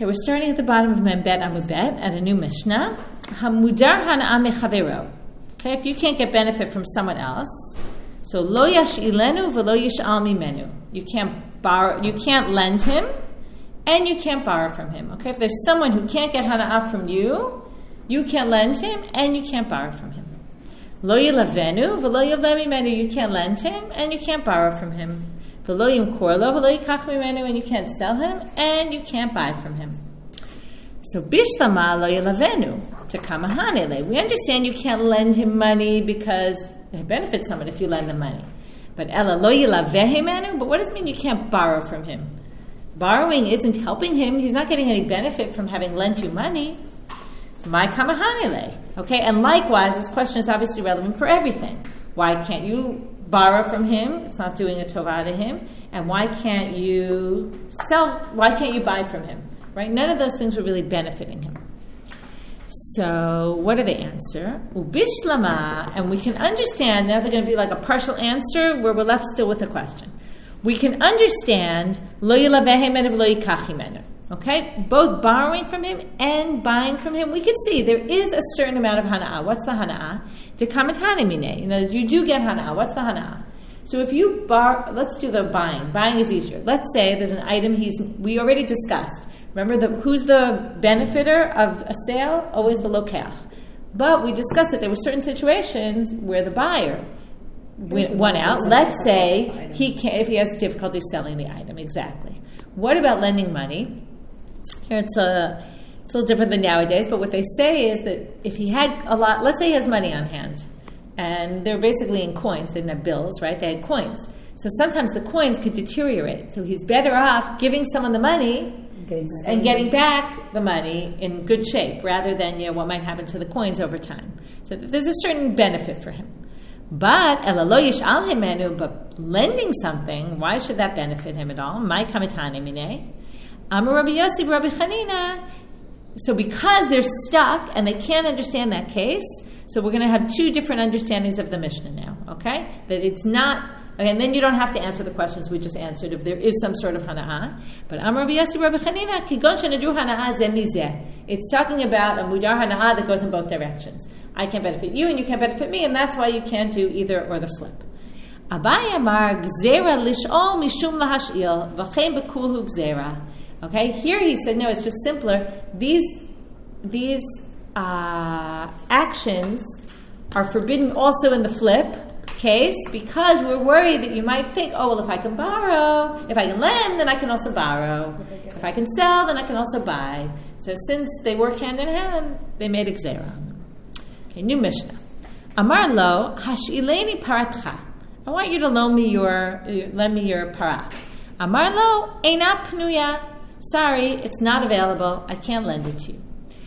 Okay, we're starting at the bottom of Membet Amubet at a new Mishnah. Hamudar hana'a mechavero. Okay, if you can't get benefit from someone else, so lo yash'ilenu v'lo yish'al mimenu. You can't borrow, you can't lend him, and you can't borrow from him. Okay, if there's someone who can't get hana'a from you, you can't lend him, and you can't borrow from him. Lo yilavenu v'lo yilveh mimenu. You can't lend him, and you can't borrow from him. V'lo yimkor lo v'lo yikach mimenu. And you can't sell him, and you can't buy from him. So bishlama lo yilavenu to kamahanele. We understand you can't lend him money because it benefits someone if you lend them money. But ela lo yilaveh mimenu. But what does it mean you can't borrow from him? Borrowing isn't helping him. He's not getting any benefit from having lent you money. My kamahanele. Okay, and likewise, this question is obviously relevant for everything. Why can't you borrow from him? It's not doing a tovah to him. And why can't you sell? Why can't you buy from him? Right? None of those things are really benefiting him. So, what do they answer? Ubishlama, and we can understand, now they're going to be like a partial answer where we're left still with a question. We can understand lo yilavehimenu v'lo yikachimenu. Okay? Both borrowing from him and buying from him, we can see there is a certain amount of hana'ah. What's the hana'ah? Dekamatane mine. You know, you do get hana'ah. What's the hana'ah? So if you let's do the buying. Buying is easier. Let's say there's an item we already discussed. Remember, who's the benefiter of a sale? Always the lokeach. But we discussed that there were certain situations where the buyer went out. Let's say if he has difficulty selling the item. Exactly. What about lending money? Here it's a little different than nowadays, but what they say is that if he had a lot, let's say he has money on hand, and they're basically in coins, they didn't have bills, right? They had coins. So sometimes the coins could deteriorate. So he's better off giving someone the money and getting back the money in good shape rather than what might happen to the coins over time. So there's a certain benefit for him. But but lending something, why should that benefit him at all? My kamitane mine. Amar Rabbi Yossi, Rabbi Chanina. So because they're stuck and they can't understand that case, so we're going to have two different understandings of the Mishnah now. Okay, that it's not. And then you don't have to answer the questions we just answered if there is some sort of hana'ah. But Amar Rabbi Yossi, Rabbi Chanina, kigon shenadru hana'ah zeh mizeh. It's talking about a mudar hana'ah that goes in both directions. I can't benefit you and you can't benefit me, and that's why you can't do either or the flip. Abai Amar gzera lish'ol mishum lahash'il v'chein bekulhu gzera. Okay, here he said no. It's just simpler. These actions are forbidden also in the flip case because we're worried that you might think, oh well, if I can lend, then I can also borrow. If I can sell, then I can also buy. So since they work hand in hand, they made a gzera. Okay, new Mishnah. Amar lo hashileni paratcha. I want you to lend me your parah. Amar lo eina pnuya. Sorry, it's not available. I can't lend it to you.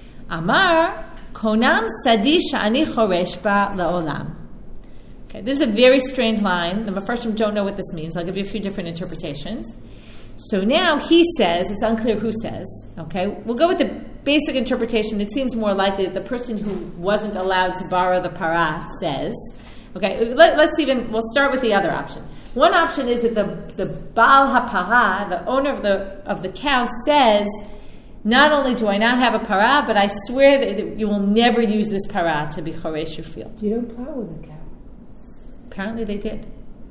Amar konam sadi sha'ani choresh ba la'olam. Okay, this is a very strange line. The Mefarshim don't know what this means. I'll give you a few different interpretations. So now he says, it's unclear who says, okay? We'll go with the basic interpretation. It seems more likely that the person who wasn't allowed to borrow the parah says. Okay, we'll start with the other option. One option is that the Baal HaParah, the owner of the cow, says, not only do I not have a parah, but I swear that you will never use this parah to be choresh your field. You don't plow with a cow. Apparently they did.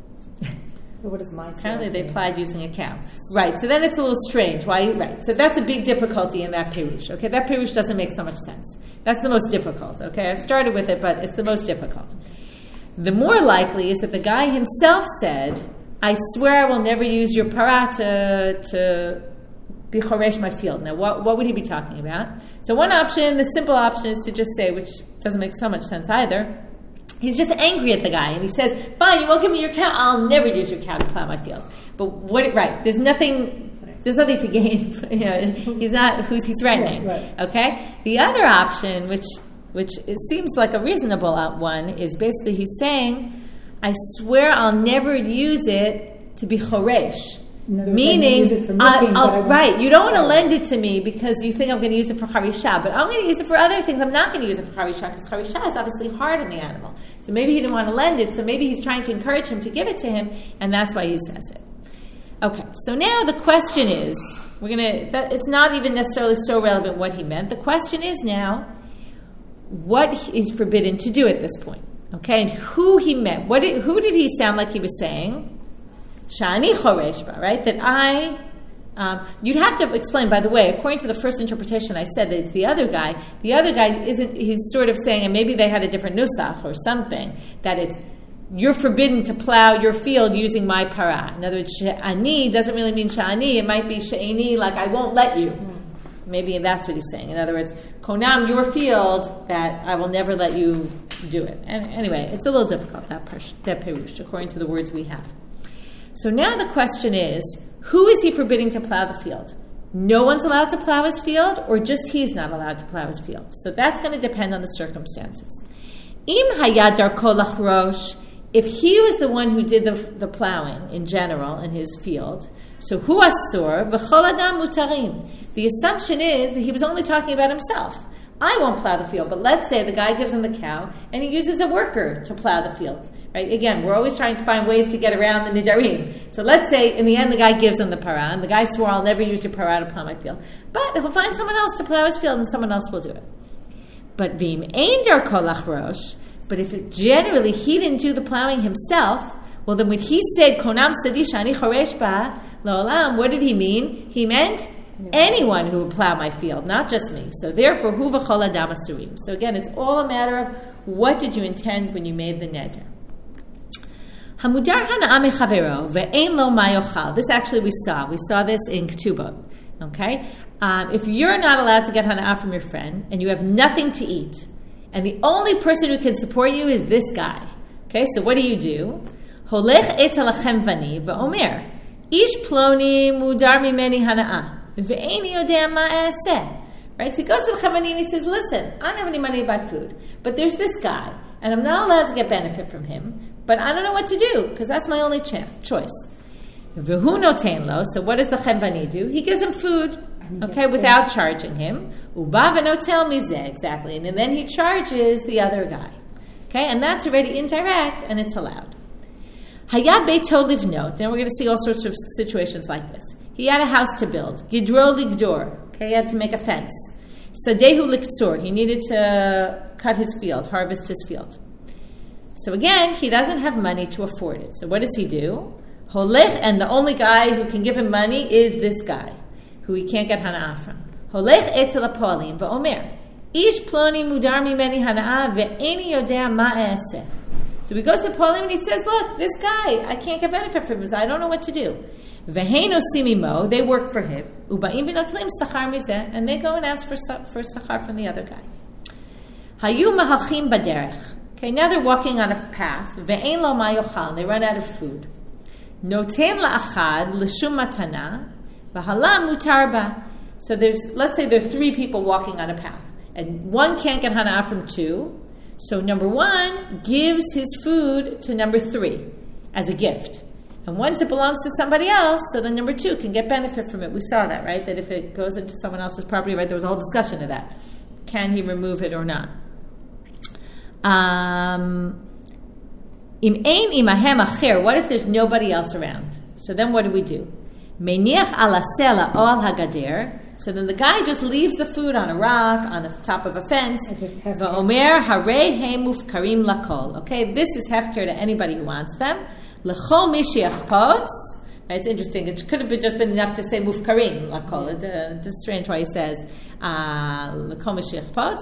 But what is my Apparently they applied using a cow. Right, so then it's a little strange. Why? Right, so that's a big difficulty in that pirush. Okay, that pirush doesn't make so much sense. That's the most difficult. Okay, I started with it, but it's the most difficult. The more likely is that the guy himself said, I swear I will never use your parah to be choresh my field. Now, what would he be talking about? So one option, the simple option, is to just say, which doesn't make so much sense either, he's just angry at the guy, and he says, fine, you won't give me your cow, I'll never use your cow to plow my field. But there's nothing to gain. He's not, who's he threatening? Right. Okay? The other option, which it seems like a reasonable one, is basically he's saying, I swear I'll never use it to be choresh. Meaning, right, you don't want to lend it to me because you think I'm going to use it for harisha, but I'm going to use it for other things. I'm not going to use it for harisha because harisha is obviously hard on the animal. So maybe he didn't want to lend it, so maybe he's trying to encourage him to give it to him, and that's why he says it. Okay, so now the question is, It's not even necessarily so relevant what he meant. The question is now, what is forbidden to do at this point? Okay, and who he meant. Who did he sound like he was saying? Sha'ani choresh ba, right? That I... you'd have to explain, by the way, according to the first interpretation, I said that it's the other guy. The other guy he's sort of saying, and maybe they had a different nusach or something, that it's, you're forbidden to plow your field using my para. In other words, she'ani doesn't really mean sha'ani. It might be she'eni, like I won't let you. Maybe that's what he's saying. In other words, konam, your field, that I will never let you do it. And anyway, it's a little difficult, that perush, according to the words we have. So now the question is, who is he forbidding to plow the field? No one's allowed to plow his field, or just he's not allowed to plow his field? So that's going to depend on the circumstances. Im hayad darko lachrosh, if he was the one who did the plowing in general in his field, so hu asur v'chol adam mutarim. The assumption is that he was only talking about himself. I won't plow the field, but let's say the guy gives him the cow and he uses a worker to plow the field. Right? Again, we're always trying to find ways to get around the nidarim. So let's say in the end the guy gives him the para, and the guy swore, I'll never use your para to plow my field. But he'll find someone else to plow his field and someone else will do it. But v'im ein darko lachrosh, but if generally he didn't do the plowing himself, well then when he said konam sadish ani choresh ba la'olam, what did he mean? He meant anyone who would plow my field, not just me. So therefore, hu v'chol adam asurim. So again, it's all a matter of what did you intend when you made the neder. Hamudar hana'ah mechavero ve'ein lo ma'yochal. This actually we saw this in Ketubot. Okay, if you're not allowed to get hana'ah from your friend and you have nothing to eat, and the only person who can support you is this guy. Okay, so what do? Holech et alachem vani ve'omer ish ploni mudar mimeni hana'ah ve'eini yodea ma'aseh. Right, so he goes to the Chavanim and he says, listen, I don't have any money to buy food, but there's this guy, and I'm not allowed to get benefit from him, but I don't know what to do, because that's my only choice. V'hu notein lo, so what does the Chavanim do? He gives him food, okay, without charging him. Uba v'notel mizeh, exactly, and then he charges the other guy. Okay, and that's already indirect, and it's allowed. Hayad beito livnot, then we're going to see all sorts of situations like this. He had a house to build. Gidro ligdor, okay, he had to make a fence. Sadehu liktsur, he needed to cut his field, harvest his field. So again, he doesn't have money to afford it. So what does he do? Holech, and the only guy who can give him money is this guy, who he can't get hana'ah from. Holech etzel hapolim v'omer, ish ploni mudar mimeni hana'ah ve'eni yodea ma'aseh. So he goes to the polim and he says, look, this guy, I can't get benefit from him, so I don't know what to do. Ve'heino simimo, they work for him. Uba'im v'notlim sachar mizeh, and they go and ask for sachar from the other guy. Hayu mahalchim baderech. Okay, now they're walking on a path. Ve'ein lo ma yochal, and they run out of food. Noten la'achad l'shum matana, v'hala mutar ba. So let's say there are 3 people walking on a path, and one can't get hana'ah from 2. So number 1 gives his food to number 3 as a gift. And once it belongs to somebody else, so then number 2 can get benefit from it. We saw that, right? That if it goes into someone else's property, right? There was a whole discussion of that. Can he remove it or not? Im ein imahem acher. What if there's nobody else around? So then what do? Meniach ala sela o al hagader. So then the guy just leaves the food on a rock, on the top of a fence. Va'omer harei he mufkarim lakol. Okay, this is hefker to anybody who wants them. L'chol mishiach pots. It's interesting. It could have just been enough to say mufkarim lakol. It's strange why he says l'chol mishiach pots.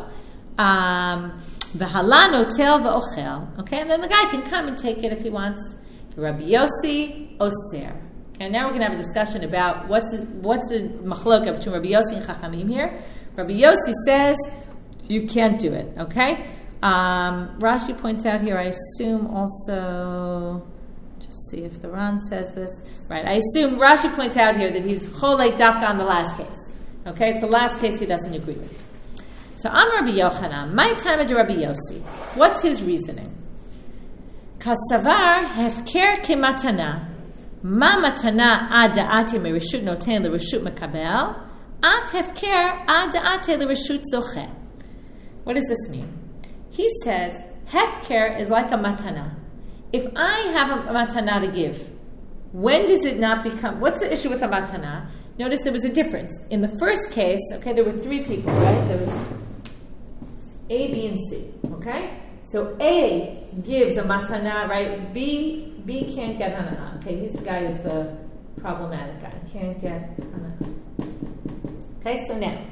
V'hala notel v'ochel. Okay, and then the guy can come and take it if he wants. Rabbi Yossi oser. And now we're going to have a discussion about what's the machloka between Rabbi Yossi and Chachamim here. Rabbi Yossi says you can't do it. Okay, Rashi points out here. I assume also. Just see if the Ran says this. Right. I assume Rashi points out here that he's cholek dafka on the last case. Okay, it's the last case he doesn't agree with. So I'm Rabbi Yochanan. My time at Rabbi Yossi. What's his reasoning? Kasavar hefker kematana. Ma matana ad da'ate mereshut noten l'reshut mekabel, af hefker ad da'ate l'reshut zocheh. What does this mean? He says hefker is like a matana. If I have a matana to give, when does it not become? What's the issue with a matana? notice there was a difference. In the first case, okay, there were three people, right? There was A, B, and C, okay? So A gives a matana, right? B can't get hana'ah. Okay, he's the guy who's the problematic guy. Can't get hana'ah. Okay, so now,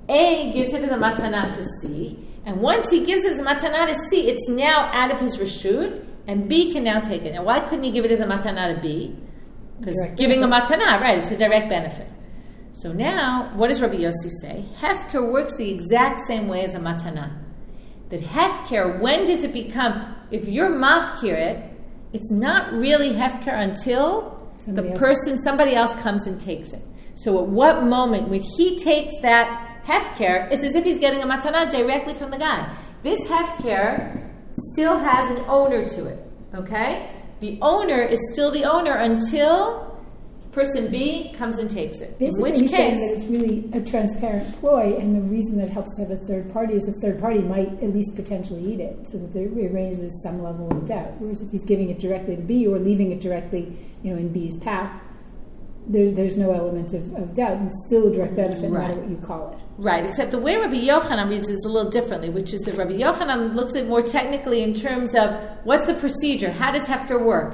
A gives it as a matana to C, and once he gives it as a matana to C, it's now out of his reshut, and B can now take it. Now, why couldn't he give it as a matana to B? Because giving a matana, right, it's a direct benefit. So now, what does Rabbi Yossi say? Hefker works the exact same way as a matana. That hefker, when does it become, if you're mafkir it, it's not really hefker until somebody else comes and takes it. So at what moment, when he takes that hefker, it's as if he's getting a matana directly from the guy. This hefker still has an owner to it, okay? The owner is still the owner until person B comes and takes it. Basically, in which he's case, saying that it's really a transparent ploy, and the reason that helps to have a third party is the third party might at least potentially eat it, so that it raises some level of doubt. Whereas if he's giving it directly to B or leaving it directly, in B's path, there's no element of doubt, and it's still a direct benefit, no matter what you call it. Right, except the way Rabbi Yochanan reads this a little differently, which is that Rabbi Yochanan looks at it more technically in terms of what's the procedure, how does hefker work,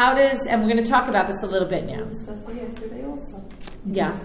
and we're going to talk about this a little bit now. We discussed that yesterday also. Yeah,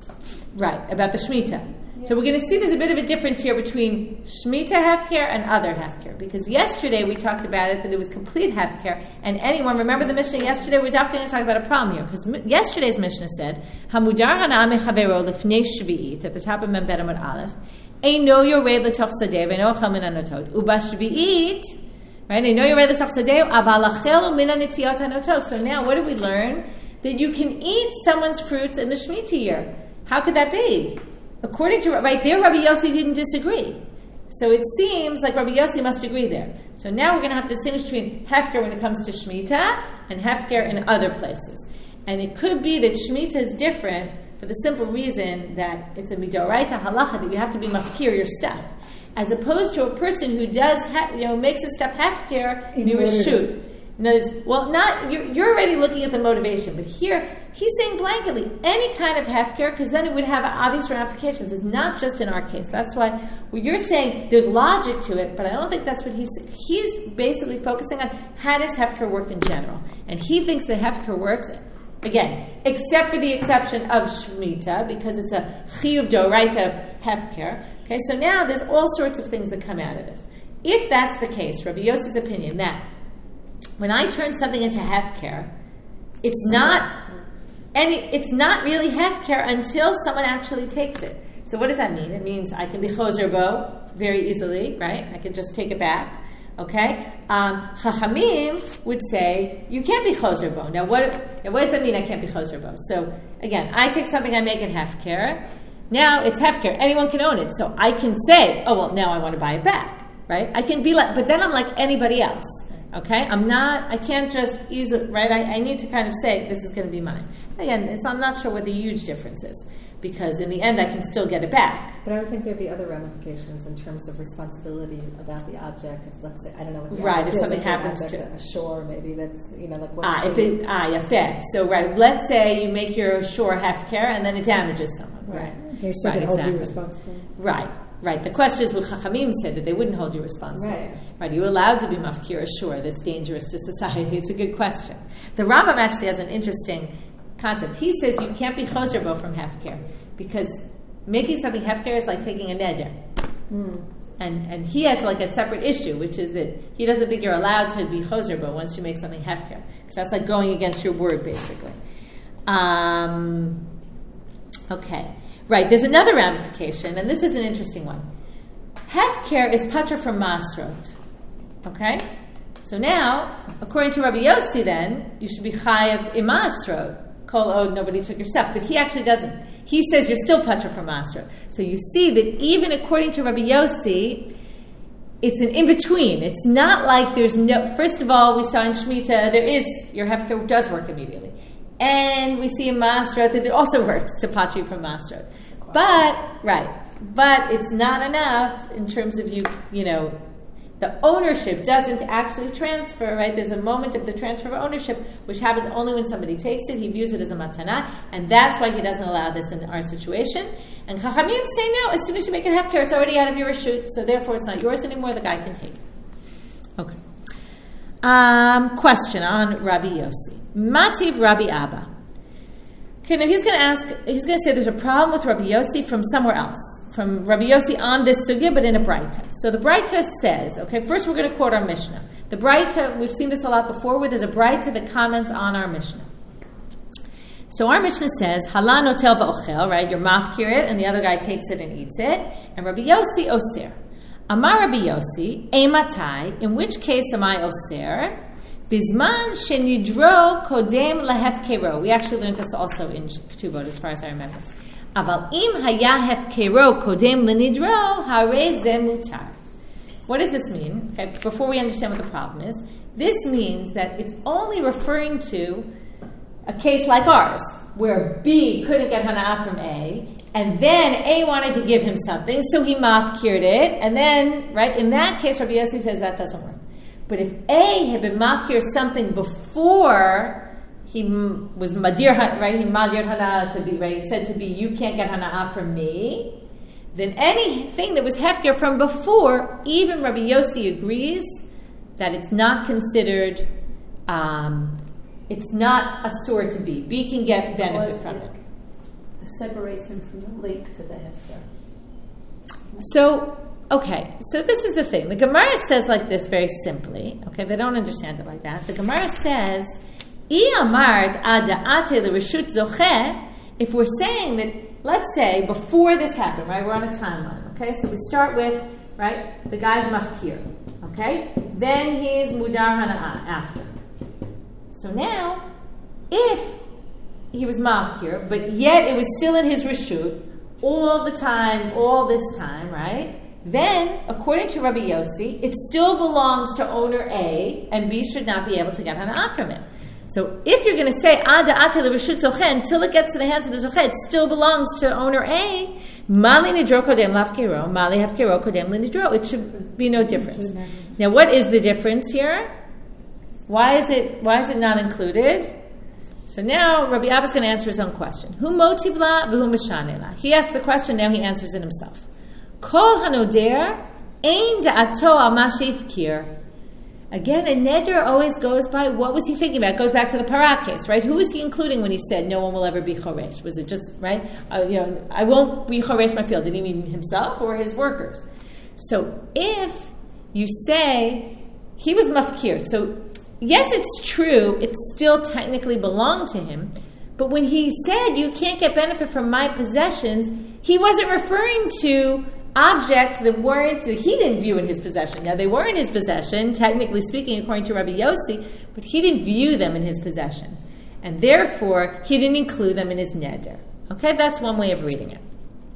right, about the Shemitah. Yeah. So we're going to see there's a bit of a difference here between Shemitah hefker and other hefker, because yesterday we talked about it, that it was complete hefker, and anyone, remember the Mishnah yesterday? We're definitely going to talk about a problem here, because yesterday's Mishnah said, Hamudar hana mechavero lefnei shvi'it, at the top of Membed Amud Aleph, Eino yorei l'toch sadeh v'eino ochel min hanotot, uba shvi'it, right? Eino yorei l'toch sadeh, aval achelu min hanetiyot hanotot. So now what did we learn? That you can eat someone's fruits in the Shemitah year. How could that be? According to, right there, Rabbi Yossi didn't disagree. So it seems like Rabbi Yossi must agree there. So now we're going to have to distinguish between hefker when it comes to Shemitah and hefker in other places. And it could be that Shemitah is different for the simple reason that it's a midoraita halacha that you have to be mafkir your stuff, as opposed to a person who does makes his stuff hefker mirashut. You're already looking at the motivation, but here he's saying blanketly any kind of hefker, because then it would have obvious ramifications. It's not just in our case. That's why what you're saying, there's logic to it, but I don't think that's what he's basically focusing on. How does hefker work in general? And he thinks that hefker works, again, except for the exception of Shemitah, because it's a chiyuv doraita of hefker. Okay, so now there's all sorts of things that come out of this. If that's the case, Rabbi Yossi's opinion, that when I turn something into hefker, it's not really hefker until someone actually takes it. So what does that mean? It means I can be choser bo very easily, right? I can just take it back. Okay? Chachamim would say you can't be choser bo. Now what does that mean? I can't be choser bo. So again, I take something, I make it hefker. Now it's hefker. Anyone can own it. So I can say, oh well, now I want to buy it back, right? I can be like, but then I'm like anybody else. Okay, I can't just easily, right? I need to kind of say, this is going to be mine. Again, I'm not sure what the huge difference is, because in the end, I can still get it back. But I would think there'd be other ramifications in terms of responsibility about the object. If, let's say, I don't know what the right, object if something is, happens to a shore, maybe that's, like what's yafeh. So, right, let's say you make your shore hefker and then it damages someone. Right. They're still going to hold you responsible. Right. The question is, well, Chachamim said that they wouldn't hold you responsible. Right. Are you allowed to be mafkir a shore that's dangerous to society? It's a good question. The Rambam actually has an interesting concept. He says you can't be choser bo from hefker, because making something hefker is like taking a neder. And he has like a separate issue, which is that he doesn't think you're allowed to be choser bo once you make something hefker, because that's like going against your word, basically. Okay. Right, there's another ramification, and this is an interesting one. Hefker is patra from masrot. Okay? So now, according to Rabbi Yossi then, you should be chayav imasrot. Kol od, nobody took your stuff. But he actually doesn't. He says you're still patra from masrot. So you see that even according to Rabbi Yossi, it's an in-between. It's not like there's no... First of all, we saw in Shemitah, your hefker does work immediately. And we see in masrot that it also works to patri from masrot. But it's not enough in terms of you the ownership doesn't actually transfer, right? There's a moment of the transfer of ownership, which happens only when somebody takes it. He views it as a matana, and that's why he doesn't allow this in our situation. And Chachamim say no, as soon as you make it hefker, it's already out of your reshut, so therefore it's not yours anymore, the guy can take it. Okay. Question on Rabbi Yossi. Mativ Rabbi Abba. Okay, now he's going to say there's a problem with Rabbi Yossi from somewhere else. From Rabbi Yossi on this sugya, but in a Breita. So the Breita says, okay, first we're going to quote our Mishnah. The Breita, we've seen this a lot before, where there's a Breita that comments on our Mishnah. So our Mishnah says, Hala notel va'ochel, right? You're mafkir it, and the other guy takes it and eats it. And Rabbi Yossi oser. Amar Rabbi Yossi, ematai, in which case am I oser? Bizman shenidro kodem lahefkero. We actually learned this also in Ketubot, as far as I remember. Aval im haya hefkero kodem lenidro harei ze mutar. What does this mean? Okay, before we understand what the problem is, this means that it's only referring to a case like ours, where B couldn't get hana'ah from A, and then A wanted to give him something, so he mafkired it, and then, right, in that case, Rabbi Yossi says that doesn't work. But if A had been mafkir something before he was madir, right, he madir hana'ah to B, right, he said to B, you can't get hana'ah from me, then anything that was hefker from before, even Rabbi Yossi agrees that it's not considered, it's not asur to B. B can get benefit from it. It separates him from the lake to the hefker. So, okay, so this is the thing. The Gemara says like this very simply. Okay, they don't understand it like that. The Gemara says, if we're saying that, let's say, before this happened, right, we're on a timeline, okay, so we start with, right, the guy's mafkir, okay, then he's mudar hana'ah after. So now, if he was mafkir, but yet it was still in his reshut, all the time, all this time, right, then, according to Rabbi Yossi, it still belongs to owner A, and B should not be able to get hana'ah from it. So if you're going to say ada ate l'reshut zocheh until it gets to the hands of the zocheh, it still belongs to owner A. Mali nidro kodem lafkero, mali hafkero kodem linidro. It should be no difference. Now, what is the difference here? Why is it not included? So now Rabbi Abba is going to answer his own question. Hu motiv la v'hu mishane la. He asked the question. Now he answers it himself. Kol hanoder ein da'ato al ma sheifkir. Again, a neder always goes by, what was he thinking about? It goes back to the Parah case, right? Who was he including when he said, no one will ever be choresh? Was it just, right? I won't be choresh my field. Did he mean himself or his workers? So if you say, he was mafkir, so yes, it's true, it still technically belonged to him, but when he said, you can't get benefit from my possessions, he wasn't referring to objects that he didn't view in his possession. Now, they were in his possession, technically speaking, according to Rabbi Yossi, but he didn't view them in his possession. And therefore, he didn't include them in his neder. Okay, that's one way of reading it.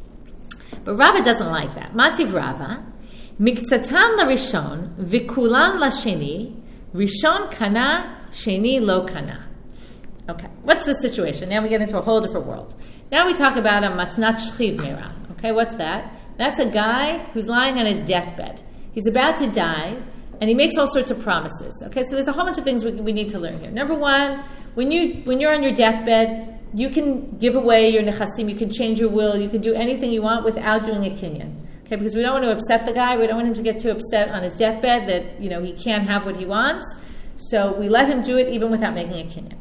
But Rava doesn't like that. Mativ Rava, miktsatan la rishon, vikulan la sheni, rishon kana, sheni lo kana. Okay, what's the situation? Now we get into a whole different world. Now we talk about a matnat shchiv meira. Okay, what's that? That's a guy who's lying on his deathbed. He's about to die, and he makes all sorts of promises. Okay, so there's a whole bunch of things we need to learn here. Number one, when you're on your deathbed, you can give away your nechasim, you can change your will, you can do anything you want without doing a kinyan. Okay, because we don't want to upset the guy, we don't want him to get too upset on his deathbed that he can't have what he wants. So we let him do it even without making a kinyan.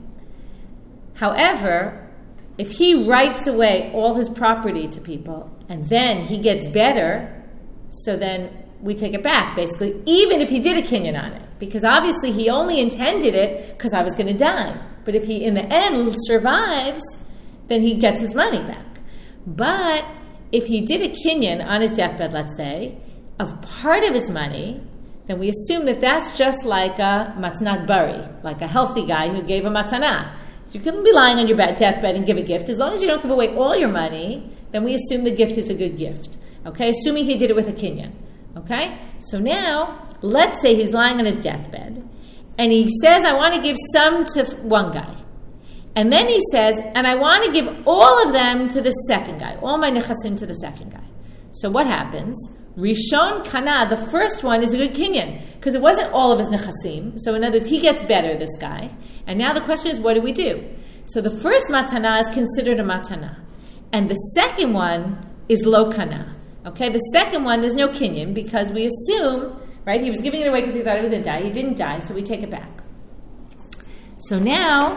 However, if he writes away all his property to people, and then he gets better, so then we take it back, basically, even if he did a kinyan on it. Because obviously he only intended it because I was going to die. But if he, in the end, survives, then he gets his money back. But if he did a kinyan on his deathbed, let's say, of part of his money, then we assume that that's just like a matnat bari, like a healthy guy who gave a matana. So you couldn't be lying on your deathbed and give a gift. As long as you don't give away all your money, then we assume the gift is a good gift. Okay? Assuming he did it with a kinyan. Okay? So now, let's say he's lying on his deathbed, and he says, I want to give some to one guy. And then he says, and I want to give all of them to the second guy, all my nechasim to the second guy. So what happens? Rishon kana, the first one, is a good kinyan because it wasn't all of his nechasim. So in other words, he gets better, this guy. And now the question is, what do we do? So the first matana is considered a matana. And the second one is lo kana. Okay, the second one, there's no kinyan because we assume, right, he was giving it away because he thought he was going to die. He didn't die, so we take it back. So now,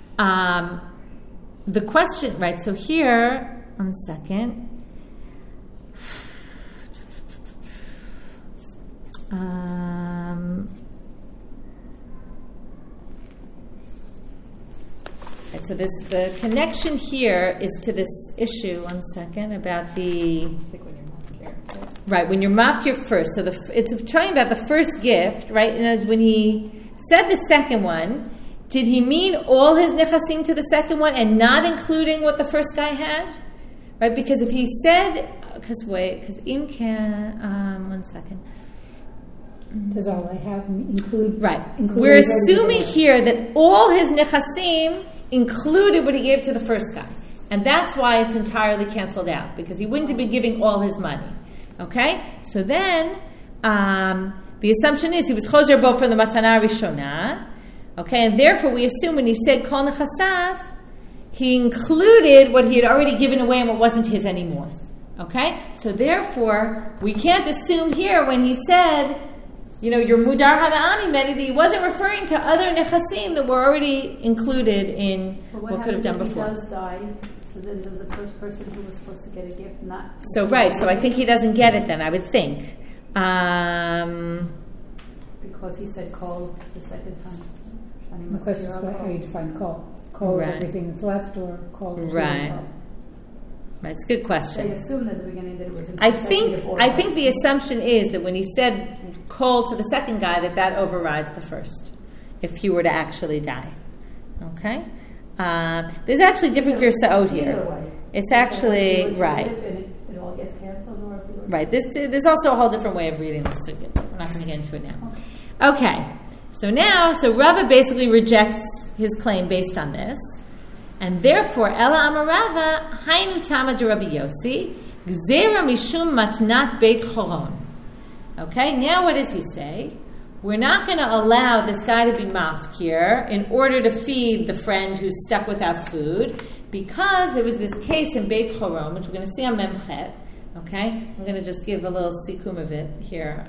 the question, right, so here, 1 second. Right, so the connection here is to this issue, 1 second, about the... I think when you're mafkir first. Right, when you're mafkir first. So it's talking about the first gift, right? And when he said the second one, did he mean all his nechasim to the second one and not including what the first guy had? Right, because if he said... Because im can... 1 second. Does all I have include... Right. We're assuming here that all his nechasim included what he gave to the first guy. And that's why it's entirely canceled out, because he wouldn't have been giving all his money. Okay? So then, the assumption is he was chozer bo for the matana rishona. Okay? And therefore we assume when he said kol nechasav, he included what he had already given away and what wasn't his anymore. Okay? So therefore, we can't assume here when he said... your mudar hana'ami meant that he wasn't referring to other nechasim that were already included in what could have done before. He does die, so then does the first person who was supposed to get a gift not... So I think he doesn't get it then, I would think. Because he said call the second time. The question is how you define call. Call right. Everything that's left or call... Right. Call. Right, it's a good question. They assumed at the beginning that it was... I think the assumption is that when he said call to the second guy, that overrides the first, if he were to actually die. Okay? There's actually different girsaot here. It's actually, right. It all gets canceled, or right. There's also a whole different way of reading this. So we're not going to get into it now. Okay. So Rava basically rejects his claim based on this. And therefore, Ela Amarava, Hainu Tama de Rabbi Yossi, Gzera Mishum Matnat Beit Choron. Okay, now what does he say? We're not going to allow this guy to be mafkir in order to feed the friend who's stuck without food, because there was this case in Beit Choron, which we're going to see on Memchet. Okay, I'm going to just give a little sikum of it here.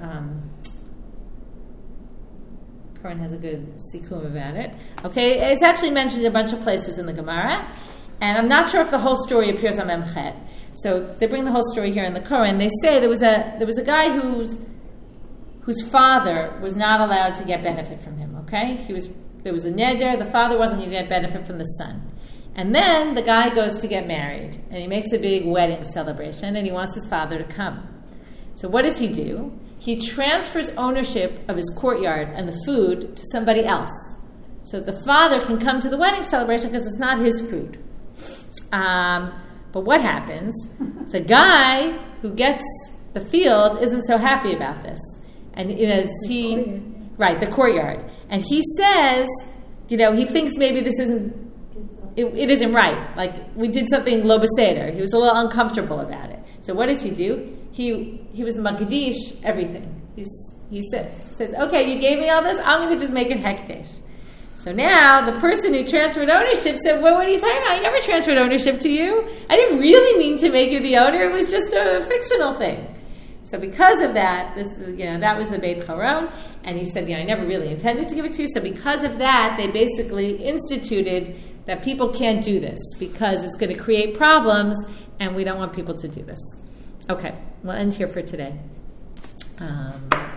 Cohen has a good sikum about it. Okay, it's actually mentioned in a bunch of places in the Gemara, and I'm not sure if the whole story appears on Memchet. So they bring the whole story here in the Koran. They say there was a guy whose father was not allowed to get benefit from him. Okay, there was a neder. The father wasn't going to get benefit from the son, and then the guy goes to get married, and he makes a big wedding celebration, and he wants his father to come. So what does he do? He transfers ownership of his courtyard and the food to somebody else, so the father can come to the wedding celebration because it's not his food. But what happens? The guy who gets the field isn't so happy about this, and the courtyard, and he says, he thinks maybe this isn't, it isn't right. Like we did something lo beseder. He was a little uncomfortable about it. So what does he do? He was magdish everything. He says, okay, you gave me all this, I'm going to just make it hekdesh. So now the person who transferred ownership said, well, what are you talking about? I never transferred ownership to you. I didn't really mean to make you the owner. It was just a fictional thing. So because of that, that was the Beit Choron, and he said, I never really intended to give it to you. So because of that, they basically instituted that people can't do this because it's going to create problems, and we don't want people to do this. Okay, we'll end here for today.